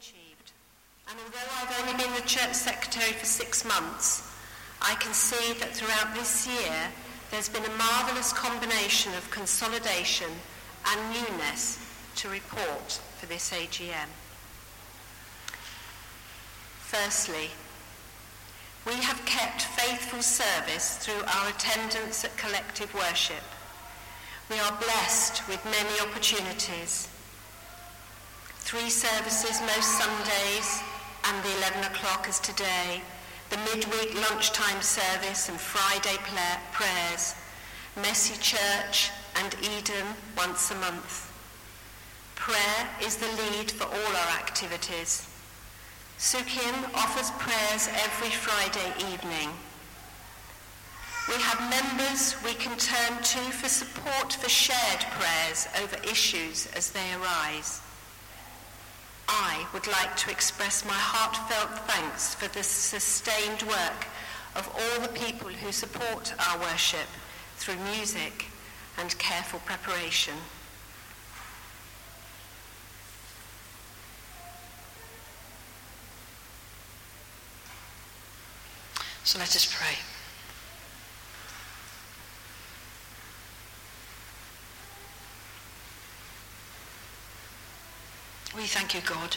achieved. And although I've only been the church secretary for 6 months, I can see that throughout this year there's been a marvellous combination of consolidation and newness to report for this AGM. Firstly, we have kept faithful service through our attendance at collective worship. We are blessed with many opportunities. 3 services most Sundays and the 11 o'clock as today, the midweek lunchtime service and Friday prayers, Messy Church and Eden once a month. Prayer is the lead for all our activities. Sukim offers prayers every Friday evening. We have members we can turn to for support for shared prayers over issues as they arise. I would like to express my heartfelt thanks for the sustained work of all the people who support our worship through music and careful preparation. So let us pray. We thank you, God,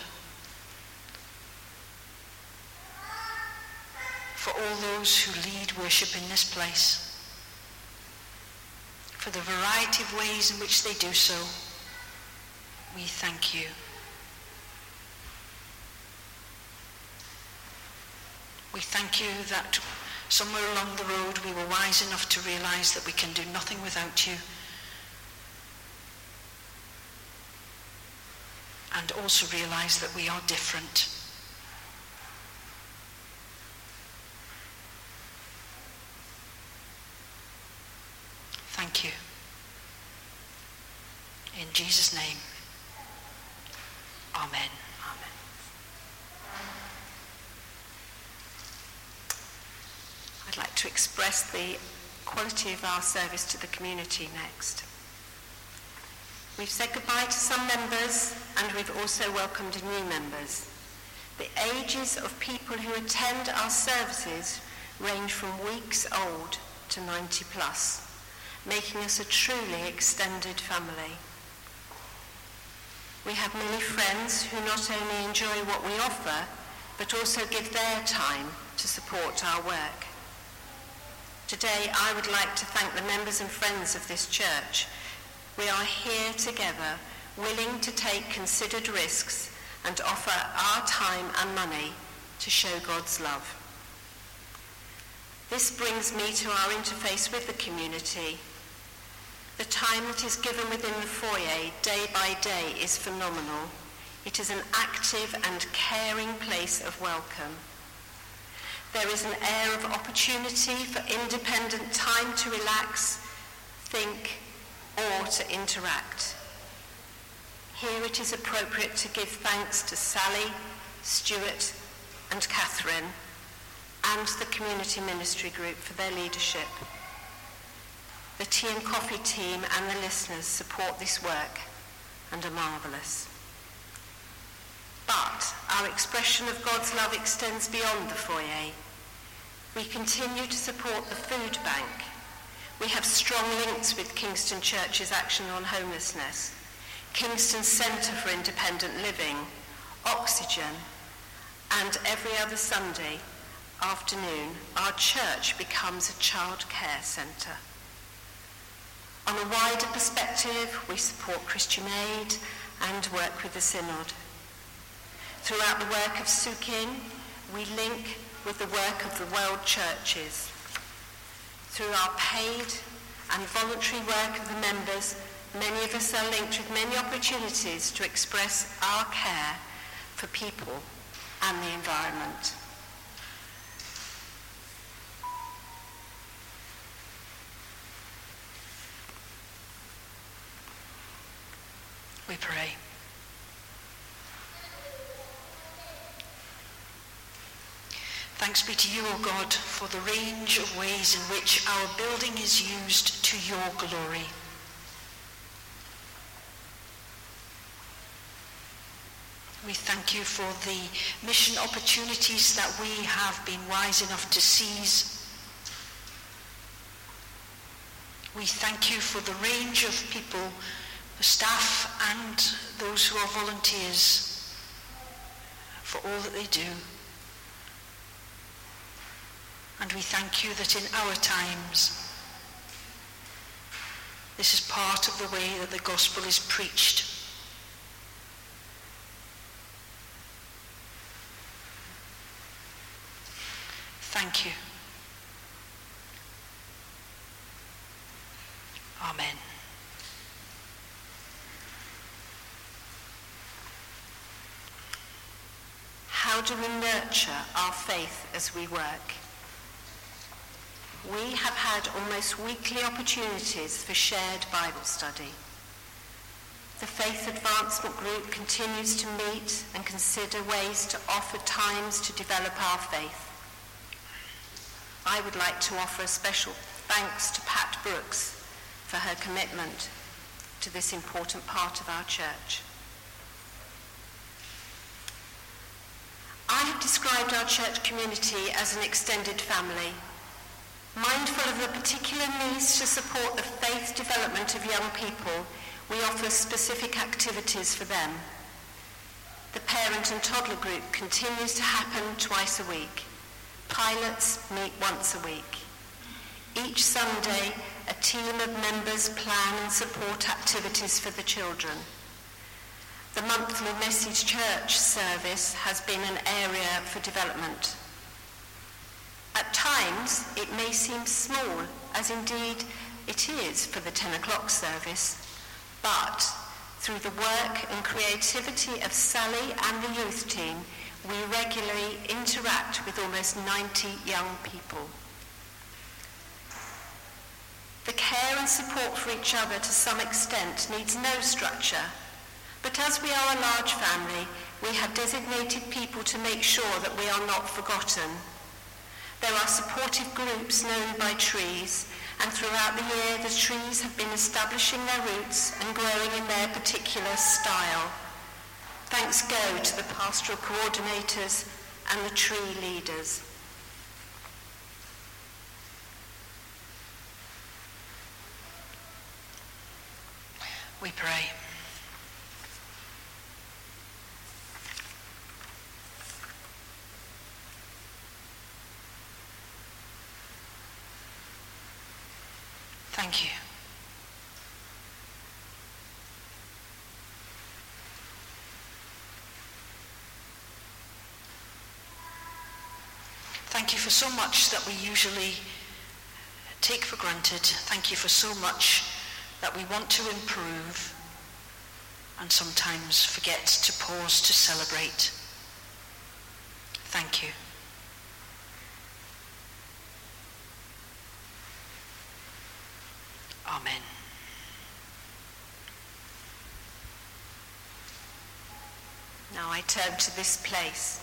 for all those who lead worship in this place, for the variety of ways in which they do so. We thank you. We thank you that somewhere along the road we were wise enough to realize that we can do nothing without you. And also realize that we are different. Thank you. In Jesus' name, amen. Amen. I'd like to express the quality of our service to the community next. We've said goodbye to some members and we've also welcomed new members. The ages of people who attend our services range from weeks old to 90 plus, making us a truly extended family. We have many friends who not only enjoy what we offer, but also give their time to support our work. Today, I would like to thank the members and friends of this church. We are here together, willing to take considered risks and offer our time and money to show God's love. This brings me to our interface with the community. The time that is given within the foyer day by day is phenomenal. It is an active and caring place of welcome. There is an air of opportunity for independent time to relax, think, or to interact. Here it is appropriate to give thanks to Sally, Stuart, and Catherine, and the community ministry group for their leadership. The tea and coffee team and the listeners support this work and are marvellous. But our expression of God's love extends beyond the foyer. We continue to support the food bank. We have strong links with Kingston Church's Action on Homelessness, Kingston Centre for Independent Living, Oxygen, and every other Sunday afternoon, our church becomes a childcare centre. On a wider perspective, we support Christian Aid and work with the Synod. Throughout the work of Sukim, we link with the work of the world churches. Through our paid and voluntary work of the members, many of us are linked with many opportunities to express our care for people and the environment. We pray. Thanks be to you, O God, for the range of ways in which our building is used to your glory. We thank you for the mission opportunities that we have been wise enough to seize. We thank you for the range of people, the staff and those who are volunteers, for all that they do. And we thank you that in our times, this is part of the way that the gospel is preached. Thank you. Amen. How do we nurture our faith as we work? We have had almost weekly opportunities for shared Bible study. The Faith Advancement Group continues to meet and consider ways to offer times to develop our faith. I would like to offer a special thanks to Pat Brooks for her commitment to this important part of our church. I have described our church community as an extended family, mindful of the particular needs to support the faith development of young people. We offer specific activities for them. The parent and toddler group continues to happen twice a week. Pilots meet once a week. Each Sunday, a team of members plan and support activities for the children. The monthly Message Church service has been an area for development. At times, it may seem small, as indeed it is for the 10 o'clock service, but through the work and creativity of Sally and the youth team, we regularly interact with almost 90 young people. The care and support for each other to some extent needs no structure, but as we are a large family, we have designated people to make sure that we are not forgotten. There are supportive groups known by trees, and throughout the year the trees have been establishing their roots and growing in their particular style. Thanks go to the pastoral coordinators and the tree leaders. We pray. Thank you. Thank you for so much that we usually take for granted. Thank you for so much that we want to improve and sometimes forget to pause to celebrate. Thank you. Amen. Now I turn to this place.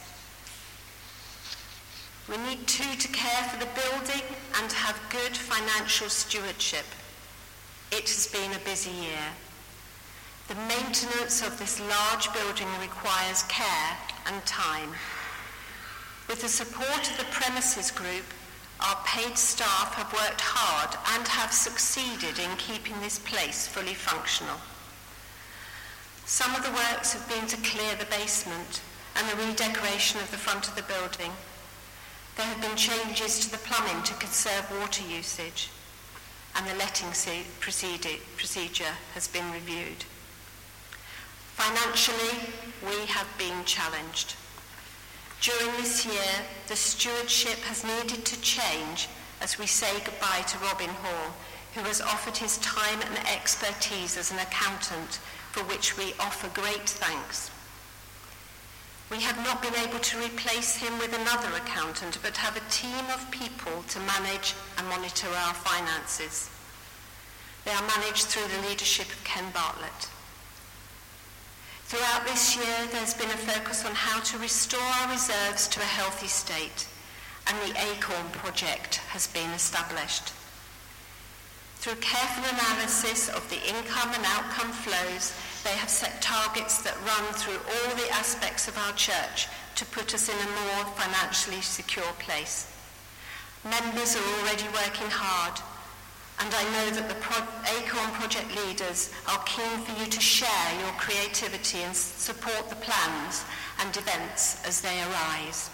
We need to care for the building and have good financial stewardship. It has been a busy year. The maintenance of this large building requires care and time. With the support of the premises group, our paid staff have worked hard and have succeeded in keeping this place fully functional. Some of the works have been to clear the basement and the redecoration of the front of the building. There have been changes to the plumbing to conserve water usage, and the letting procedure has been reviewed. Financially, we have been challenged. During this year, the stewardship has needed to change as we say goodbye to Robin Hall, who has offered his time and expertise as an accountant, for which we offer great thanks. We have not been able to replace him with another accountant, but have a team of people to manage and monitor our finances. They are managed through the leadership of Ken Bartlett. Throughout this year, there's been a focus on how to restore our reserves to a healthy state, and the ACORN project has been established. Through careful analysis of the income and outcome flows, they have set targets that run through all the aspects of our church to put us in a more financially secure place. Members are already working hard, and I know that the Acorn project leaders are keen for you to share your creativity and support the plans and events as they arise.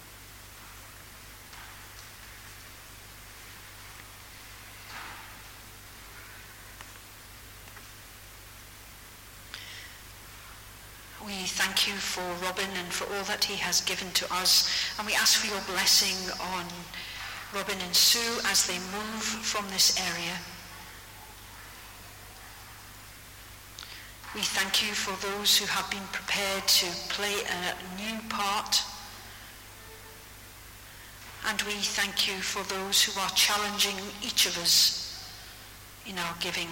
We thank you for Robin and for all that he has given to us, and we ask for your blessing on Robin and Sue as they move from this area. We thank you for those who have been prepared to play a new part, and we thank you for those who are challenging each of us in our giving.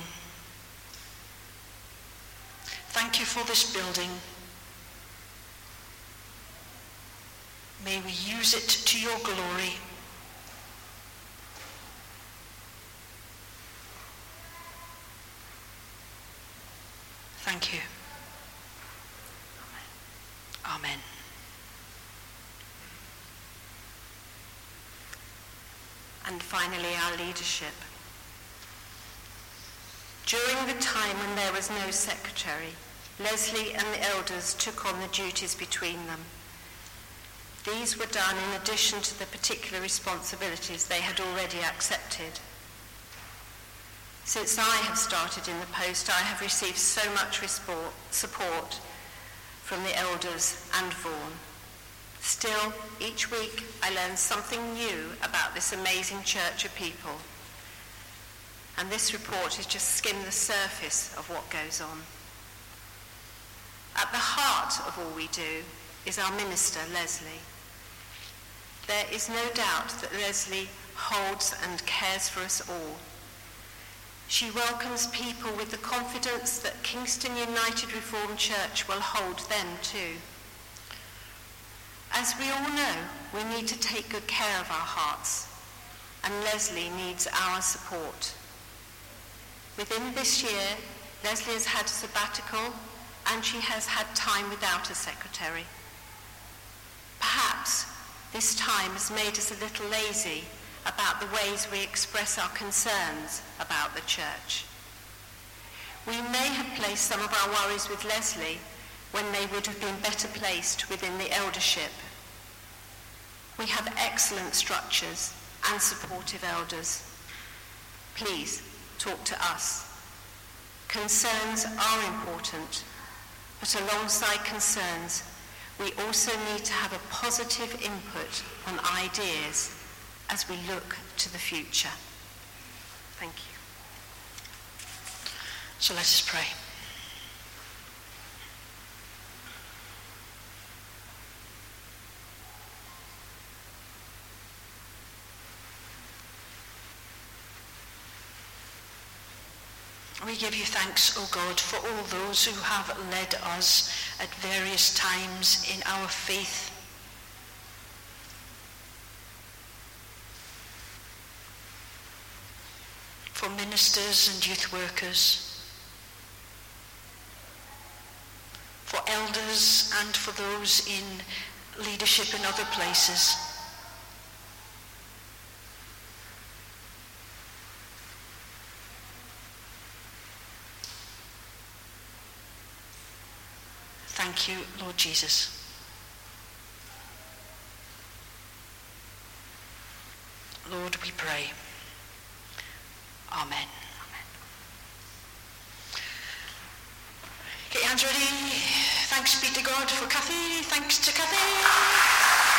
Thank you for this building. May we use it to your glory. Thank you. Amen. And finally, our leadership. During the time when there was no secretary, Leslie and the elders took on the duties between them. These were done in addition to the particular responsibilities they had already accepted. Since I have started in the post, I have received so much support from the elders and Vaughan. Still, each week I learn something new about this amazing church of people. And this report has just skimmed the surface of what goes on. At the heart of all we do is our minister, Leslie. There is no doubt that Leslie holds and cares for us all. She welcomes people with the confidence that Kingston United Reformed Church will hold them too. As we all know, we need to take good care of our hearts, and Leslie needs our support. Within this year, Leslie has had a sabbatical, and she has had time without a secretary. Perhaps this time has made us a little lazy about the ways we express our concerns about the church. We may have placed some of our worries with Leslie when they would have been better placed within the eldership. We have excellent structures and supportive elders. Please talk to us. Concerns are important, but alongside concerns, we also need to have a positive input on ideas as we look to the future. Thank you. So let us pray. We give you thanks, O God, for all those who have led us at various times in our faith. For ministers and youth workers, for elders and for those in leadership in other places. Thank you, Lord Jesus. Lord, we pray. Amen. Get your hands ready. Thanks be to God for Kathy. Thanks to Kathy.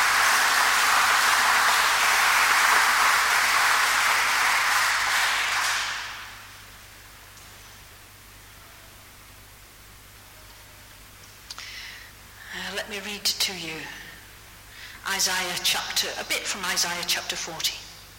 Let me read to you a bit from Isaiah chapter 40.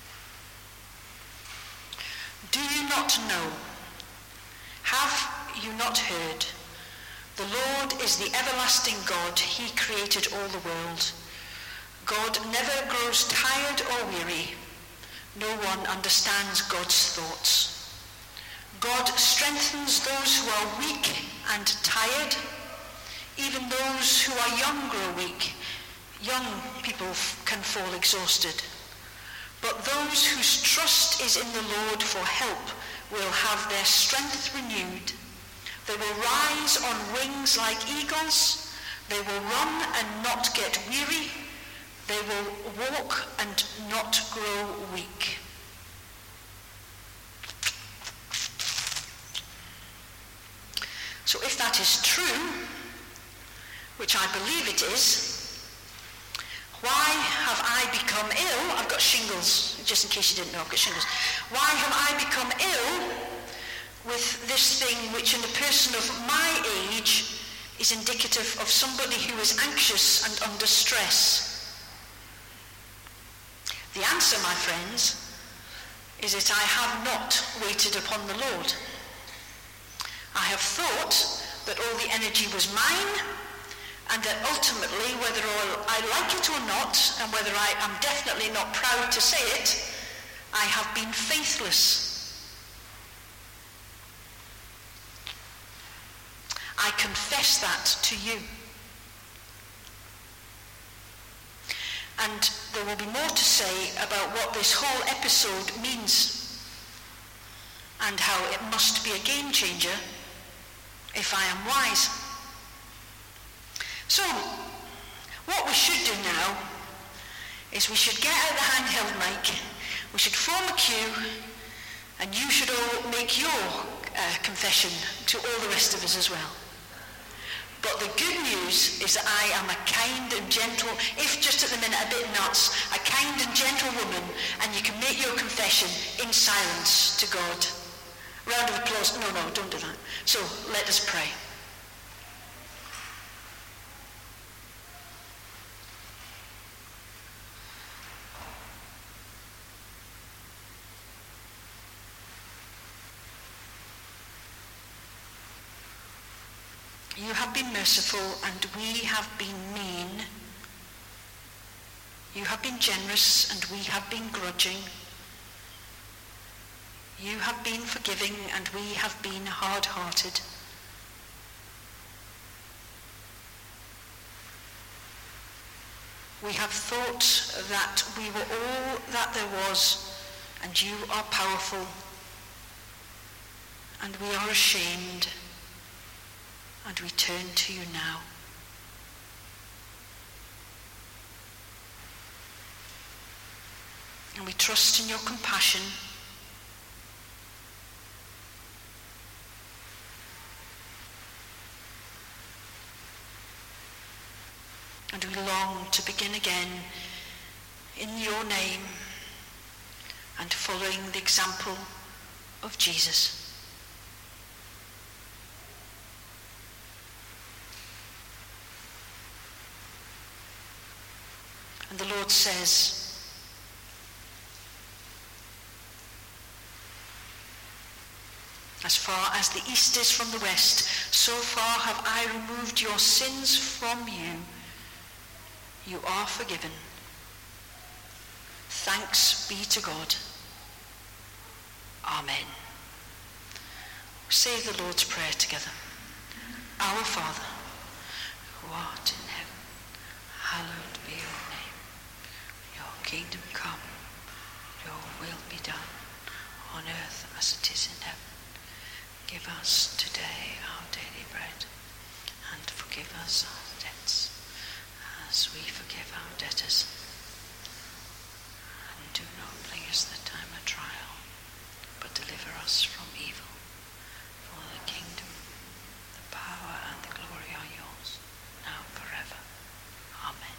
Do you not know? Have you not heard? The Lord is the everlasting God. He created all the world. God never grows tired or weary. No one understands God's thoughts. God strengthens those who are weak and tired. Even those who are young grow weak. Young people can fall exhausted. But those whose trust is in the Lord for help will have their strength renewed. They will rise on wings like eagles. They will run and not get weary. They will walk and not grow weak. So if that is true, which I believe it is, why have I become ill? I've got shingles, just in case you didn't know, I've got shingles. Why have I become ill with this thing which in a person of my age is indicative of somebody who is anxious and under stress? The answer, my friends, is that I have not waited upon the Lord. I have thought that all the energy was mine, and that ultimately, whether I like it or not, and whether I am definitely not proud to say it, I have been faithless. I confess that to you. And there will be more to say about what this whole episode means and how it must be a game changer if I am wise. So, what we should do now is we should get out the handheld mic, we should form a queue, and you should all make your confession to all the rest of us as well. But the good news is that I am a kind and gentle, if just at the minute a bit nuts, a kind and gentle woman, and you can make your confession in silence to God. Round of applause. No, don't do that. So let us pray. You have been merciful and we have been mean. You have been generous and we have been grudging. You have been forgiving and we have been hard-hearted. We have thought that we were all that there was, and you are powerful, and we are ashamed, and we turn to you now. And we trust in your compassion. And we long to begin again in your name and following the example of Jesus. And the Lord says, as far as the east is from the west, so far have I removed your sins from you. You are forgiven. Thanks be to God. Amen. Say the Lord's Prayer together. Our Father, who art in heaven, hallowed be your name. Your kingdom come, your will be done, on earth as it is in heaven. Give us today our daily bread, and forgive us our debts, as we forgive our debtors. And do not bring us the time of trial, but deliver us from evil. For the kingdom, the power, and the glory are yours, now and forever. Amen.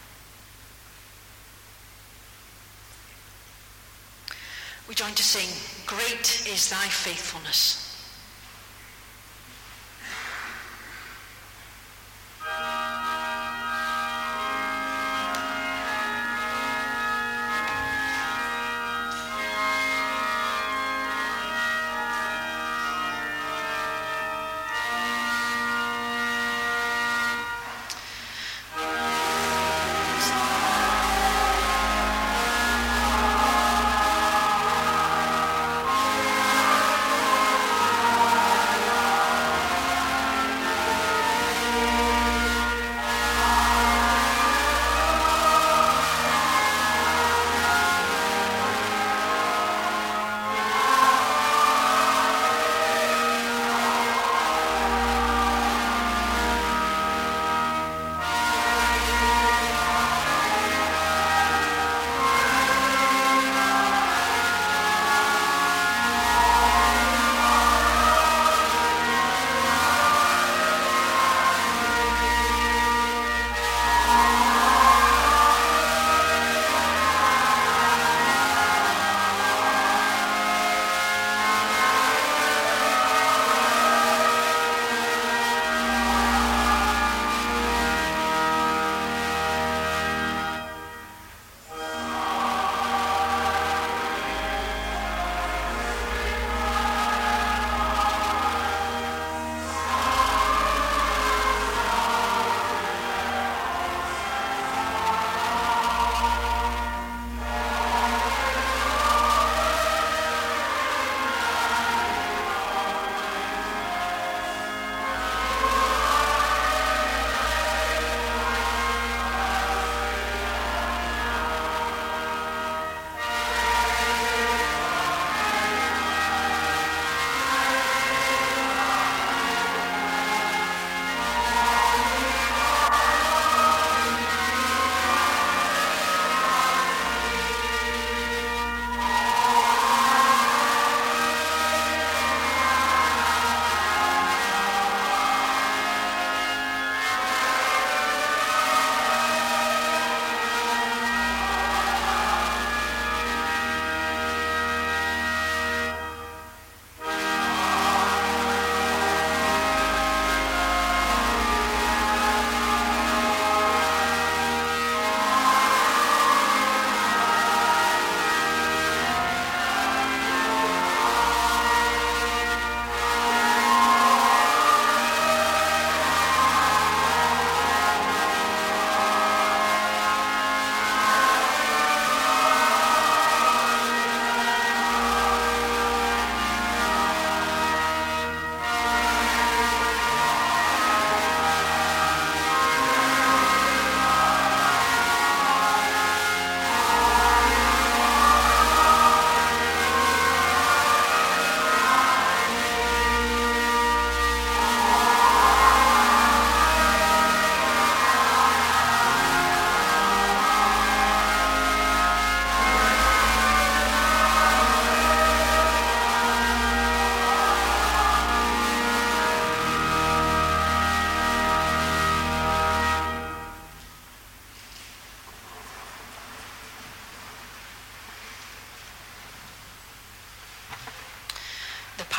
We join to sing, Great is Thy Faithfulness.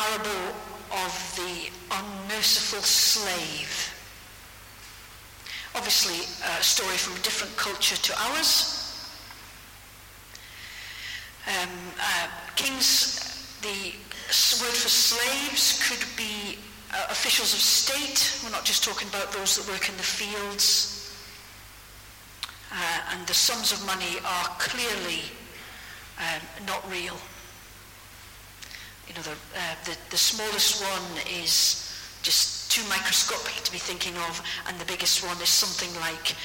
parable of the unmerciful slave. Obviously, a story from a different culture to ours. Kings, the word for slaves could be officials of state. We're not just talking about those that work in the fields. And the sums of money are clearly not real. You know, the smallest one is just too microscopic to be thinking of, and the biggest one is something like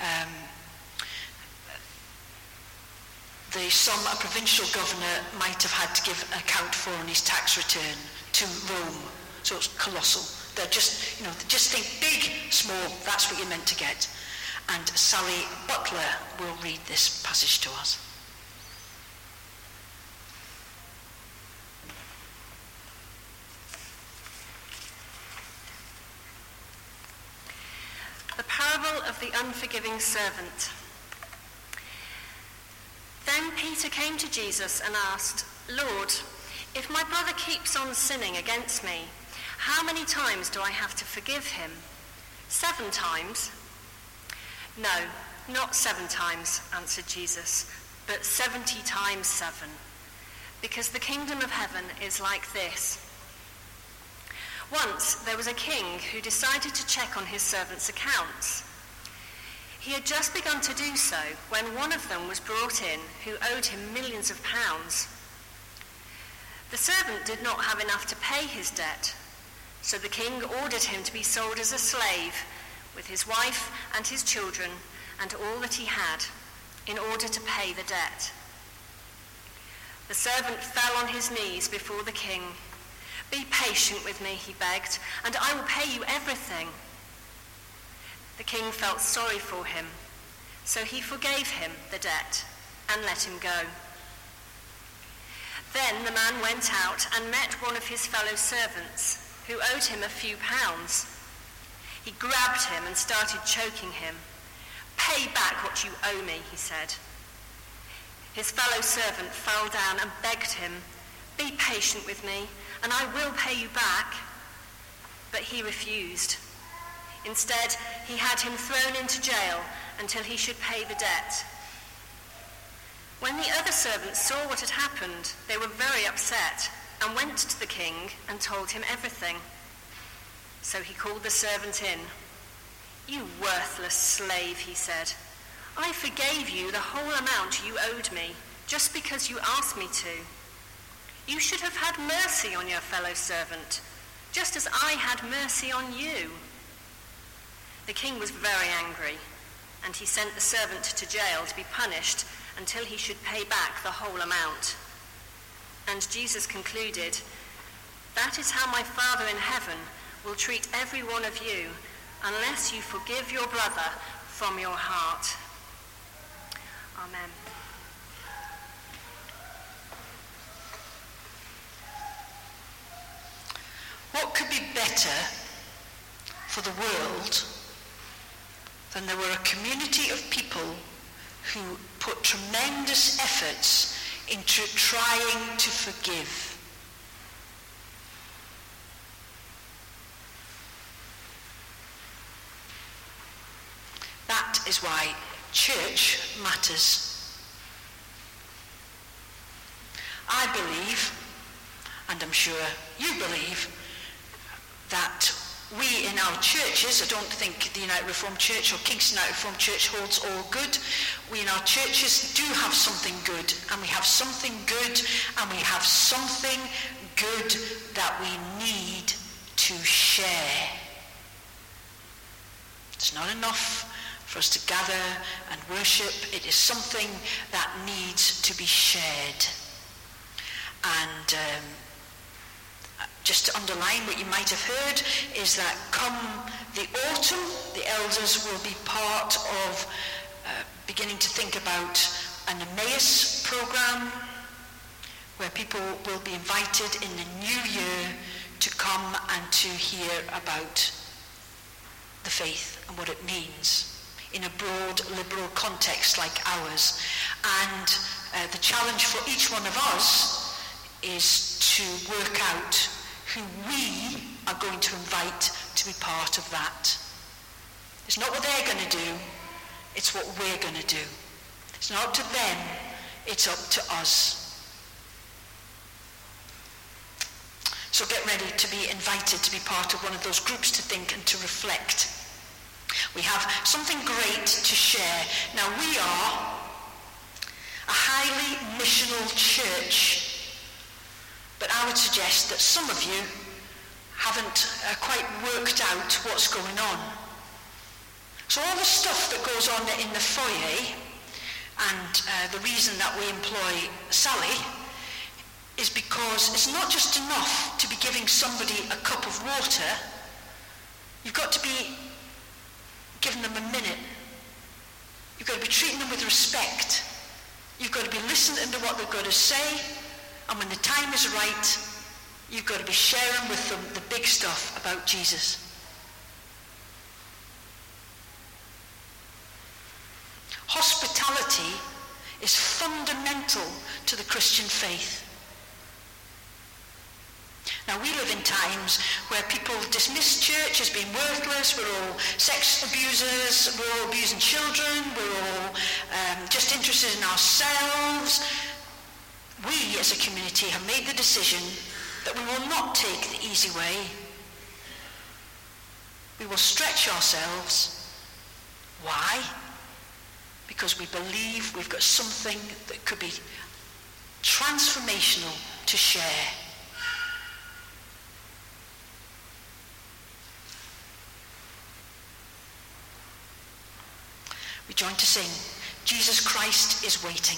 the sum a provincial governor might have had to give an account for on his tax return to Rome. So it's colossal. They're just, just think big, small, that's what you're meant to get. And Sally Butler will read this passage to us. The parable of the unforgiving servant. Then Peter came to Jesus and asked, "Lord, if my brother keeps on sinning against me, how many times do I have to forgive him? 7 times?" "No, not 7 times," answered Jesus, "but 70 times 7. Because the kingdom of heaven is like this. Once there was a king who decided to check on his servants' accounts. He had just begun to do so when one of them was brought in who owed him millions of pounds. The servant did not have enough to pay his debt, so the king ordered him to be sold as a slave with his wife and his children and all that he had in order to pay the debt. The servant fell on his knees before the king. "Be patient with me," he begged, "and I will pay you everything." The king felt sorry for him, so he forgave him the debt and let him go. Then the man went out and met one of his fellow servants who owed him a few pounds. He grabbed him and started choking him. "Pay back what you owe me," he said. His fellow servant fell down and begged him, "Be patient with me, and I will pay you back." But he refused. Instead, he had him thrown into jail until he should pay the debt. When the other servants saw what had happened, they were very upset and went to the king and told him everything. So he called the servant in. "You worthless slave," he said. "I forgave you the whole amount you owed me just because you asked me to. You should have had mercy on your fellow servant, just as I had mercy on you." The king was very angry, and he sent the servant to jail to be punished until he should pay back the whole amount. And Jesus concluded, "That is how my Father in heaven will treat every one of you unless you forgive your brother from your heart." Amen. What could be better for the world than there were a community of people who put tremendous efforts into trying to forgive? That is why church matters. I believe, and I'm sure you believe, that we in our churches, I don't think the United Reformed Church or Kingston United Reformed Church holds all good. We in our churches do have something good, and we have something good, and we have something good that we need to share. It's not enough for us to gather and worship. It is something that needs to be shared. And just to underline what you might have heard is that come the autumn, the elders will be part of beginning to think about an Emmaus program where people will be invited in the new year to come and to hear about the faith and what it means in a broad liberal context like ours. And the challenge for each one of us is to work out who we are going to invite to be part of that. It's not what they're going to do, it's what we're going to do. It's not up to them, it's up to us. So get ready to be invited to be part of one of those groups to think and to reflect. We have something great to share. Now we are a highly missional church, but I would suggest that some of you haven't quite worked out what's going on. So all the stuff that goes on in the foyer, and the reason that we employ Sally, is because it's not just enough to be giving somebody a cup of water. You've got to be giving them a minute. You've got to be treating them with respect. You've got to be listening to what they've got to say, and when the time is right, you've got to be sharing with them the big stuff about Jesus. Hospitality is fundamental to the Christian faith. Now we live in times where people dismiss church as being worthless. We're all sex abusers, we're all abusing children, we're all just interested in ourselves. We as a community have made the decision that we will not take the easy way. We will stretch ourselves. Why? Because we believe we've got something that could be transformational to share. We join to sing, Jesus Christ is waiting.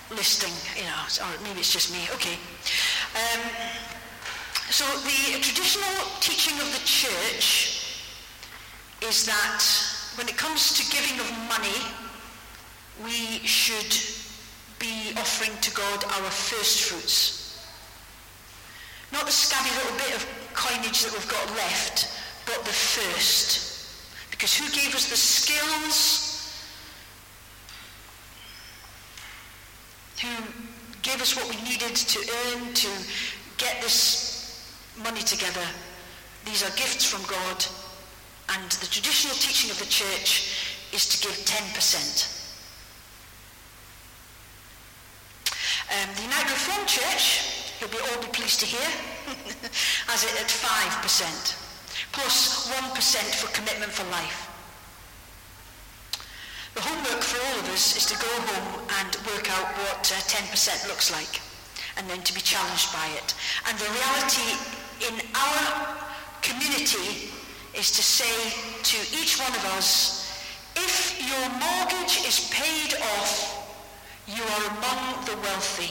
listing, or maybe it's just me. Okay. So the traditional teaching of the church is that when it comes to giving of money, we should be offering to God our first fruits. Not the scabby little bit of coinage that we've got left, but the first. Because who gave us the skills? Who gave us what we needed to earn, to get this money together? These are gifts from God, and the traditional teaching of the church is to give 10%. The United Reformed Church, you'll all be pleased to hear, has it at 5%, plus 1% for commitment for life. The homework for all of us is to go home and work out what 10% looks like, and then to be challenged by it. And the reality in our community is to say to each one of us, if your mortgage is paid off, you are among the wealthy.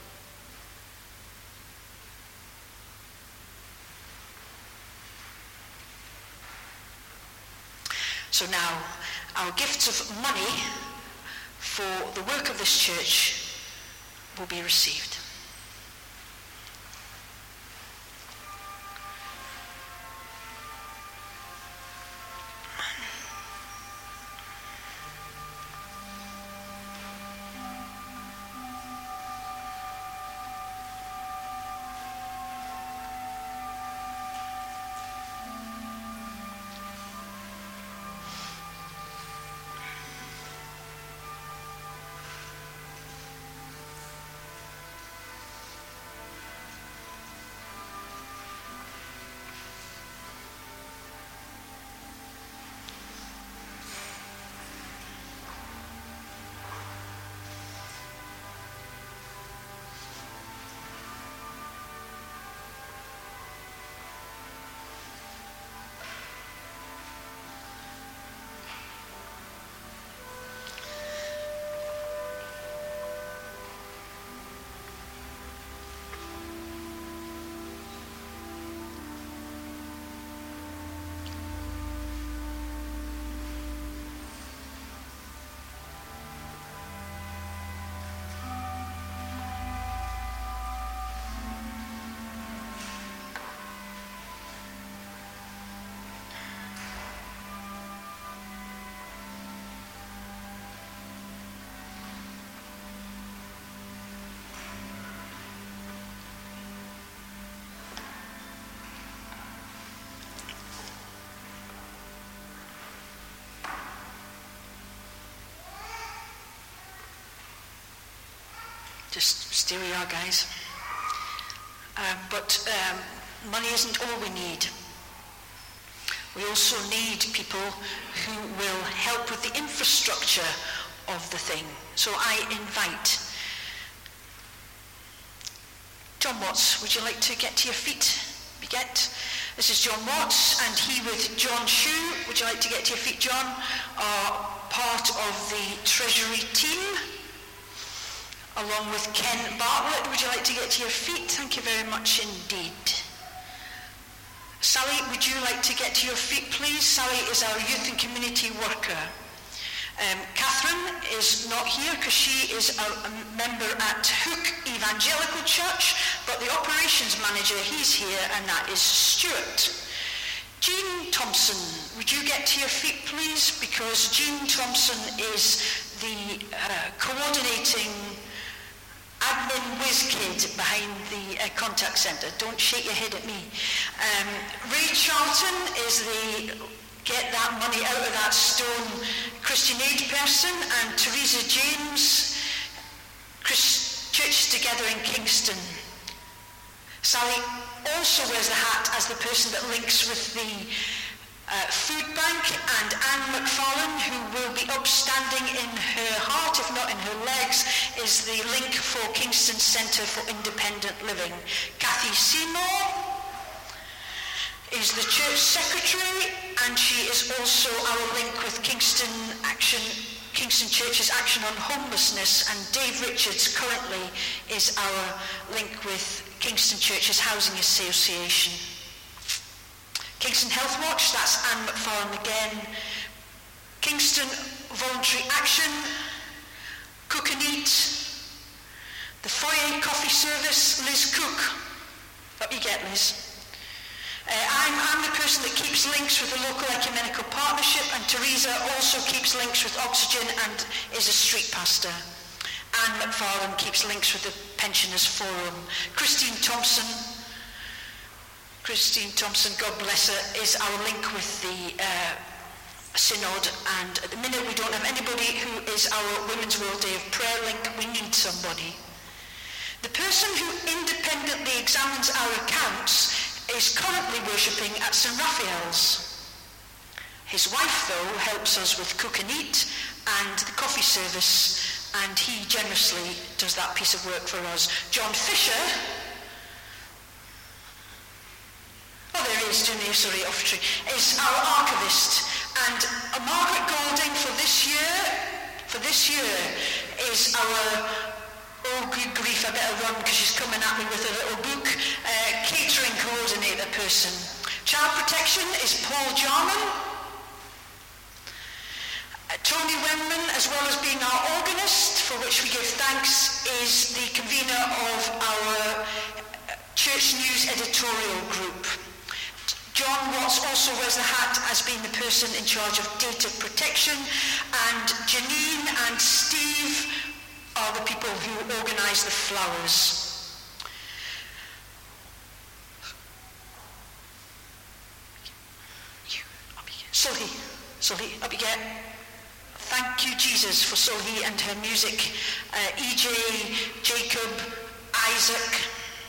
So now, our gifts of money for the work of this church will be received. Just stay where you are, guys. But money isn't all we need. We also need people who will help with the infrastructure of the thing. So I invite John Watts. Would you like to get to your feet? This is John Watts, and he with John Shue. Would you like to get to your feet, John? Are part of the Treasury team, along with Ken Bartlett. Would you like to get to your feet? Thank you very much indeed. Sally, would you like to get to your feet, please? Sally is our youth and community worker. Catherine is not here because she is a member at Hook Evangelical Church, but the operations manager, he's here, and that is Stuart. Jean Thompson, would you get to your feet, please? Because Jean Thompson is the coordinating admin whiz kid behind the contact centre. Don't shake your head at me. Ray Charlton is the get that money out of that stone Christian Aid person, and Teresa James, Churches Together in Kingston. Sally also wears the hat as the person that links with the food bank, and Anne McFarlane, who will be upstanding in her heart, if not in her legs, is the link for Kingston Centre for Independent Living. Kathy Seymour is the church secretary, and she is also our link with Kingston Kingston Church's action on homelessness, and Dave Richards currently is our link with Kingston Church's Housing Association. Kingston Health Watch, that's Anne McFarlane again. Kingston Voluntary Action, Cook and Eat. The Foyer Coffee Service, Liz Cook. Up you get, Liz. I'm the person that keeps links with the local ecumenical partnership, and Teresa also keeps links with Oxygen and is a street pastor. Anne McFarlane keeps links with the Pensioners Forum. Christine Thompson, God bless her, is our link with the Synod, and at the minute we don't have anybody who is our Women's World Day of Prayer link. We need somebody. The person who independently examines our accounts is currently worshipping at St. Raphael's. His wife, though, helps us with Cook and Eat and the coffee service, and he generously does that piece of work for us. John Fisher, there he is, is our archivist, and Margaret Golding for this year is our, oh good grief, I better run because she's coming at me with a little book, catering coordinator person. Child protection is Paul Jarman. Tony Wenman, as well as being our organist, for which we give thanks, is the convener of our Church News editorial group. John Watts also wears the hat as being the person in charge of data protection, and Janine and Steve are the people who organise the flowers. Sulhi, up you get. Thank you, Jesus, for Sulhi and her music. EJ, Jacob, Isaac,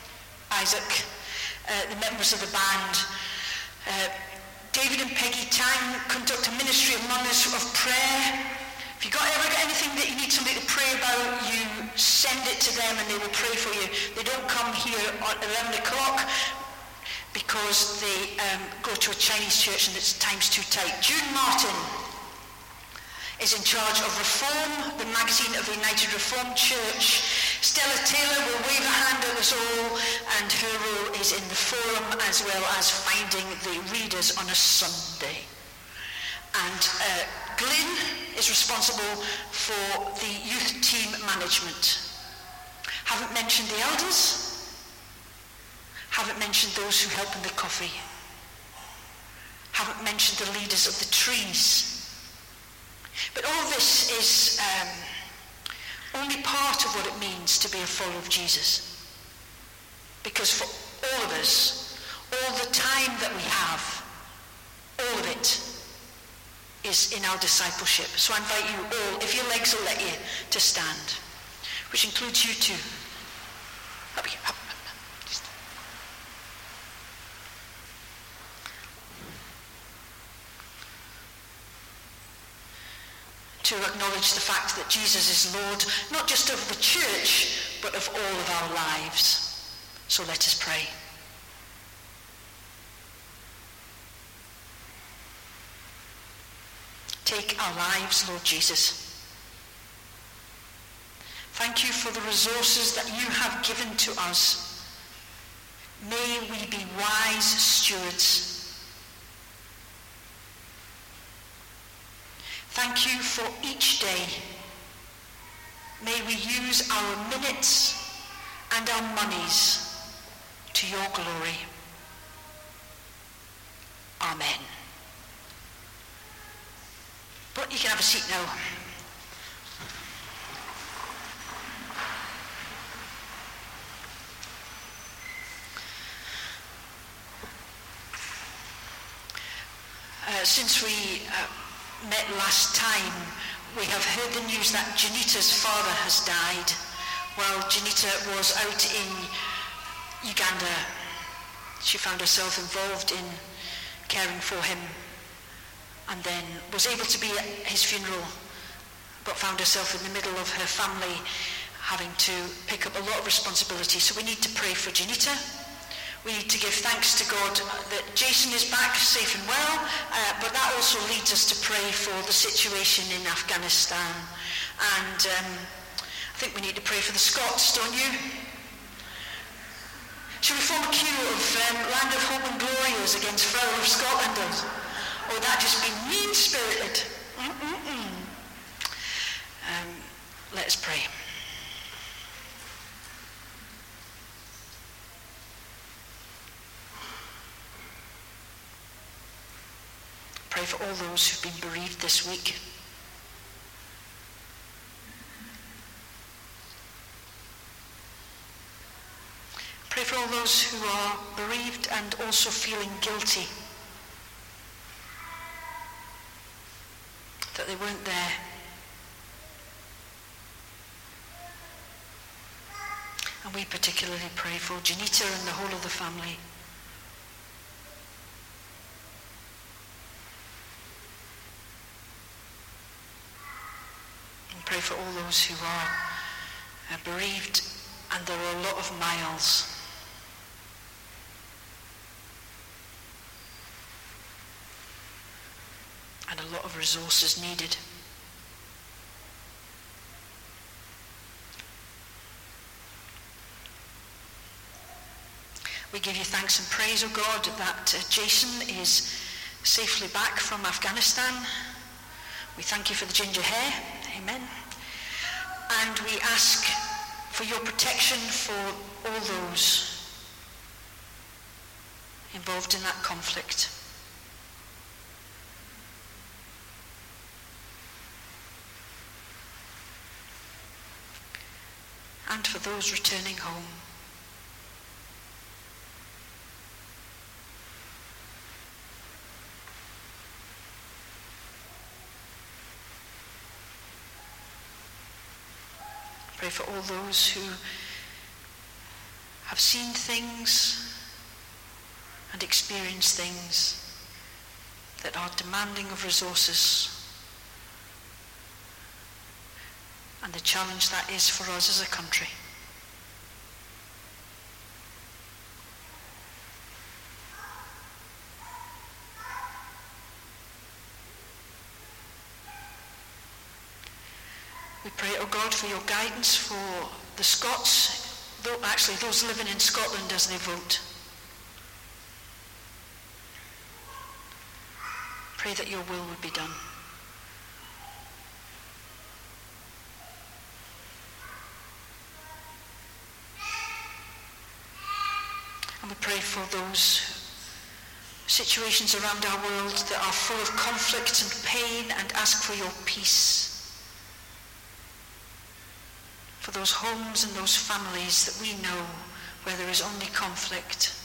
the members of the band. David and Peggy Tang conduct a ministry among us of prayer. If you've ever got anything that you need somebody to pray about, you send it to them and they will pray for you. They don't come here at 11 o'clock because they go to a Chinese church and it's time's too tight. June Martin is in charge of Reform, the magazine of the United Reformed Church. Stella Taylor will wave a hand at us all, and her role is in the forum as well as finding the readers on a Sunday. And Glyn is responsible for the youth team management. Haven't mentioned the elders. Haven't mentioned those who help in the coffee. Haven't mentioned the leaders of the trees. But all this is only part of what it means to be a follower of Jesus. Because for all of us, all the time that we have, all of it is in our discipleship. So I invite you all, if your legs will let you, to stand, which includes you too. Up here, up. To acknowledge the fact that Jesus is Lord, not just of the church, but of all of our lives. So let us pray. Take our lives, Lord Jesus. Thank you for the resources that you have given to us. May we be wise stewards. Thank you for each day. May we use our minutes and our monies to your glory. Amen. But you can have a seat now. Since we met last time, we have heard the news that Janita's father has died while Janita was out in Uganda. She found herself involved in caring for him and then was able to be at his funeral, but found herself in the middle of her family having to pick up a lot of responsibility. So we need to pray for Janita. We need to give thanks to God that Jason is back safe and well, but that also leads us to pray for the situation in Afghanistan. And I think we need to pray for the Scots, don't you? Shall we form a queue of Land of Hope and Glorias against Flower of Scotlanders? Or would that just be mean-spirited? Let's pray. Pray for all those who've been bereaved this week. Pray for all those who are bereaved and also feeling guilty that they weren't there. And we particularly pray for Janita and the whole of the family. And pray for all those who are bereaved, and there are a lot of miles. And a lot of resources needed. We give you thanks and praise, O God, that Jason is safely back from Afghanistan. We thank you for the ginger hair. Amen. And we ask for your protection for all those involved in that conflict. And for those returning home. Pray for all those who have seen things and experienced things that are demanding of resources, and the challenge that is for us as a country. We pray, O God, for your guidance for the Scots, actually those living in Scotland as they vote. Pray that your will would be done. And we pray for those situations around our world that are full of conflict and pain, and ask for your peace. For those homes and those families that we know where there is only conflict.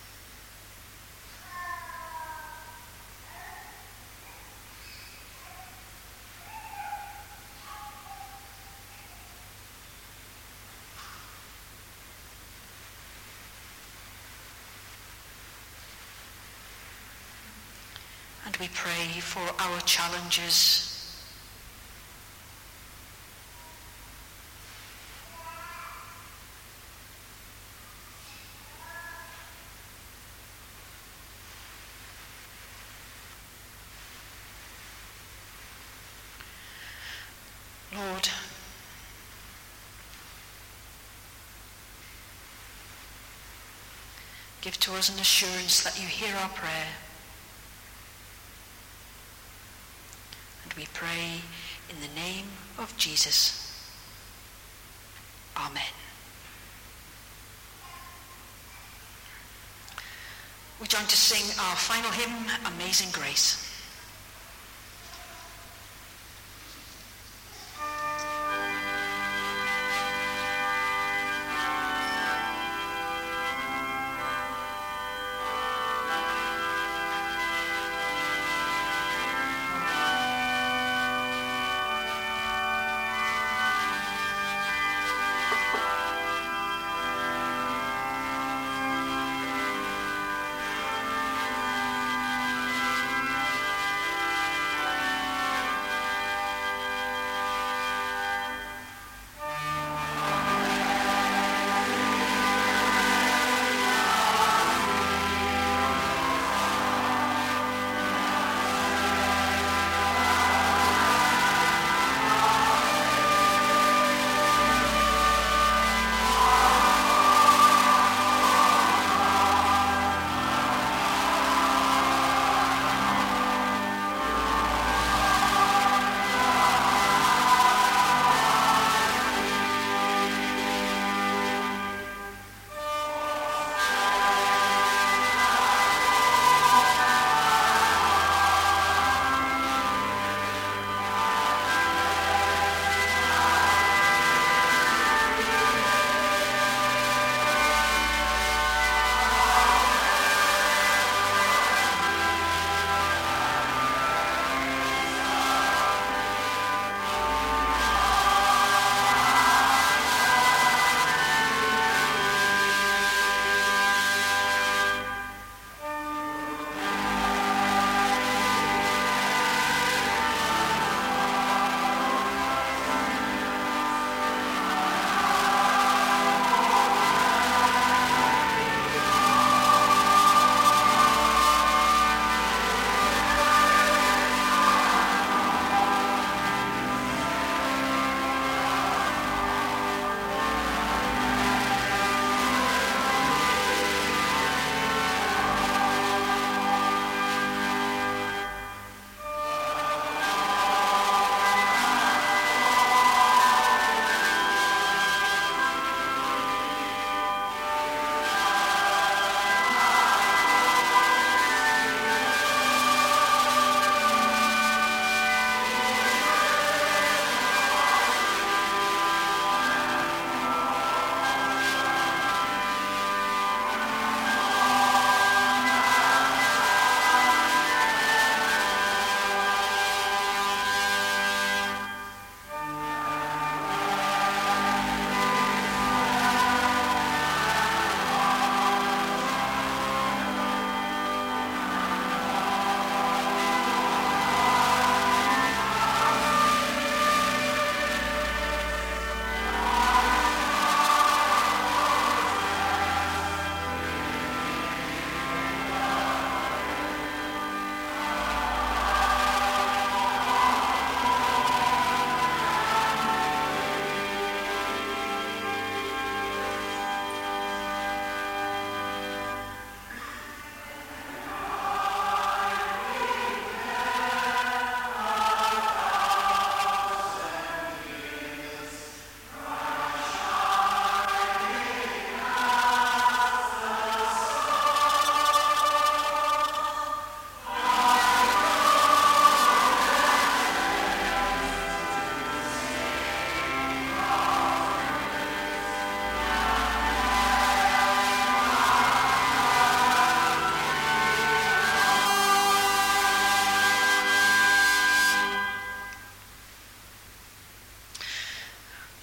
And we pray for our challenges. Lord, give to us an assurance that you hear our prayer. And we pray in the name of Jesus. Amen. We join to sing our final hymn, Amazing Grace.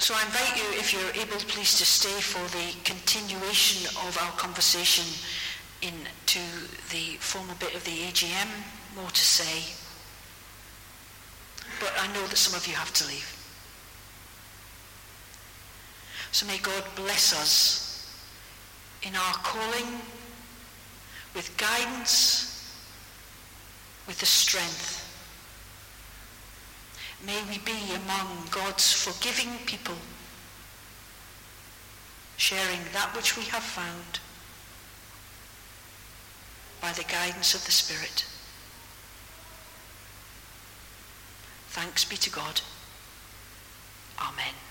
So I invite you, if you're able, please to stay for the continuation of our conversation into the formal bit of the AGM. More to say. But I know that some of you have to leave. So may God bless us in our calling, with guidance, with the strength. May we be among God's forgiving people, sharing that which we have found by the guidance of the Spirit. Thanks be to God. Amen.